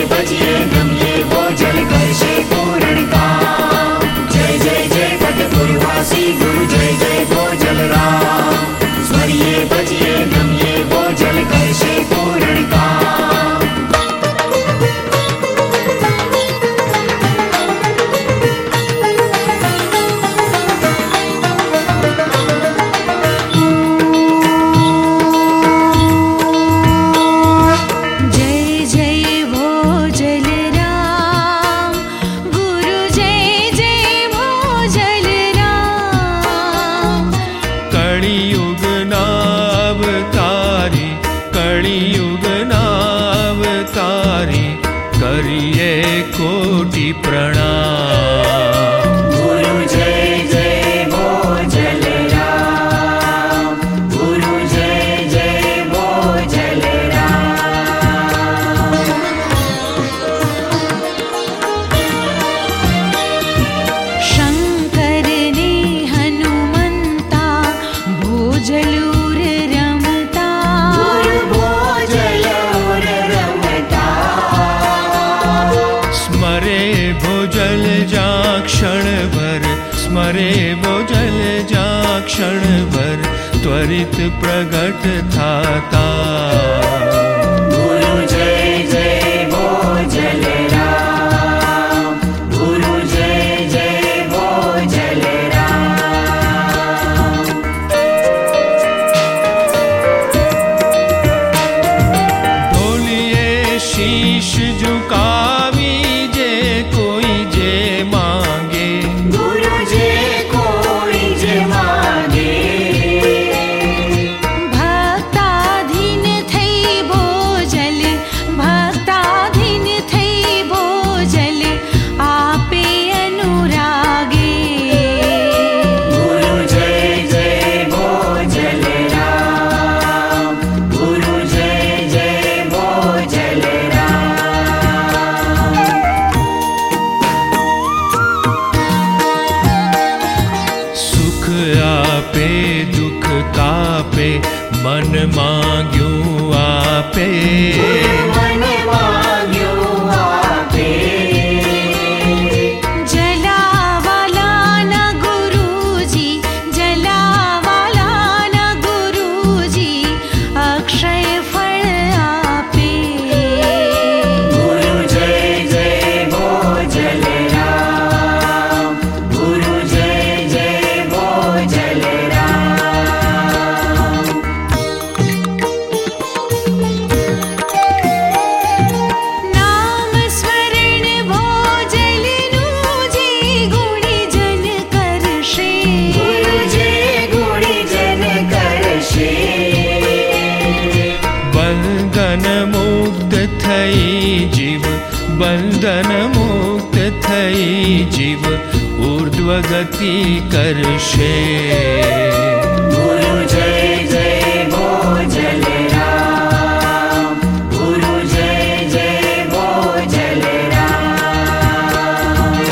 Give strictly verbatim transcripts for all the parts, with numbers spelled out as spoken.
बजिए नमिए वो जल करशे पूर्ण काम। जय जय जय फतेहपुरवासी गुरु जय जय वो जल राम। स्मरिए बजिए नमिए वो जल करशे पूर्ण काम। करिए कोटि प्रणाम। गुरु जय जय वो जल राम। गुरु जय जय वो जल राम। शंकर ने हनुमंता भोजलूर रमता। गुरु भोजलूर रमता। स्मरे भोजल जा क्षण भर, स्मरे भोजल जा क्षण भर, त्वरित प्रगट थाता। गुरु जय जय वो जल राम। गुरु जय जय वो जल राम। ढोलिए शीश झुकावी जे कोई जे मांगे। गुरु जे कोई जे मांगे। भक्ताधीन थई भोजल, भक्ताधीन थई भोजल, आपे अनुरागे। गुरु जय जय वो जल राम। गुरु जय जय वो जल राम। सुख आपे दुख कापे, मन मांग्यूं आपे। मन मांग्यो आपे। जलावाला न गुरुजी, जलावाला न गुरुजी, अक्षय फल आपे। गुरु जय जय वो जल राम। गुरु जय जय वो जल राम। नाम स्मरण भोजल नूजी, गुणी जन करशे। गुरु जय गुणी जन करशे। बंधन मुक्त थई जीव, बंधन मुक्त थई जीव, ऊर्ध्व गति करशे। गुरु जय जय वो जल राम। गुरु जय जय वो जल राम।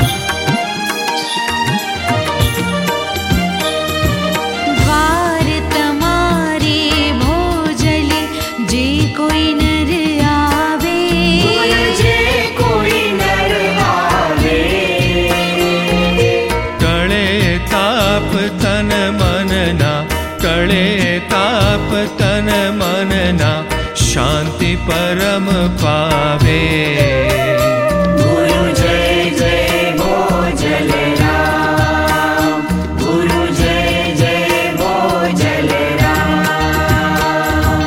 द्वार तमारे भोजल, जे कोई नर आवे। गुरु जय कोई नर आवे। टळे ताप तन मनना, टळे ताप तन मनना, शांति परम पावे। गुरु जय जय वो जल राम। गुरु जय जय वो जल राम।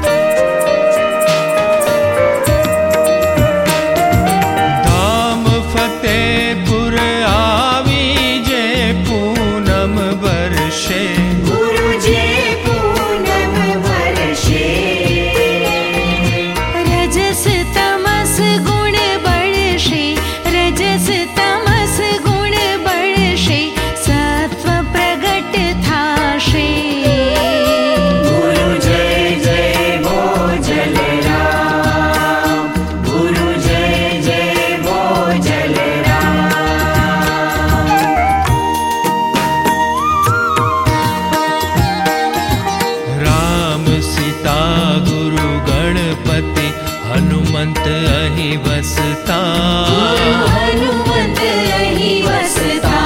धाम फतेहपुर आवी जे पूनम वर्षे। गुरु जी पूनम वर्षे। रजस तमस गुण बढ़शे, रजस तमस गुण बढ़शे, सत्व प्रगट थाशे। गुरु जय जय वो जल राम। गुरु जय जय वो जल राम। राम सीता गुरु गणपति हनुमंत हनुमंत अहि वसता, हनुमंत अहि वसता।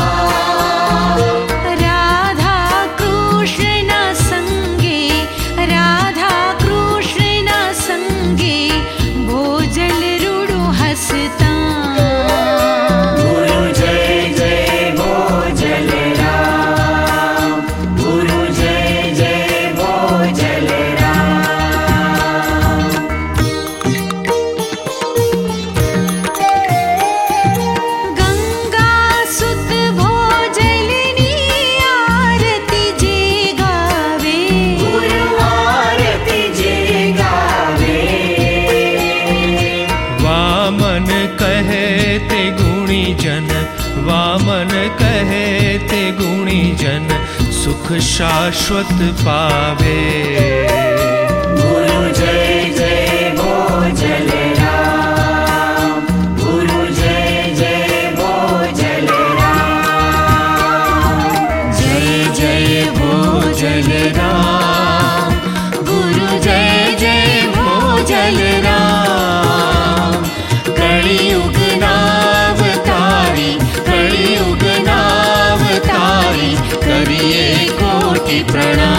राधा कृष्ण संगे, राधा कृष्ण संगे, भोजल रुडु हसता। गुरु जय जय भोजल राम, गुरु जय जय भोजल राम। गंगा सुत भोजलिनी आरती जे गावे, गुरु आरती जे गावे। वामन कहे ते गुणी जन, वामन कहे ते गुणी जन, सुख शाश्वत पावे। गुरु जय जय भोजल राम, गुरु जय जय भोजल राम। जय जय भोजल राम, गुरु जय जय भोजल राम। कलियुग नावतारी, कलियुग नावतारी, करिए कोटि प्रणाम।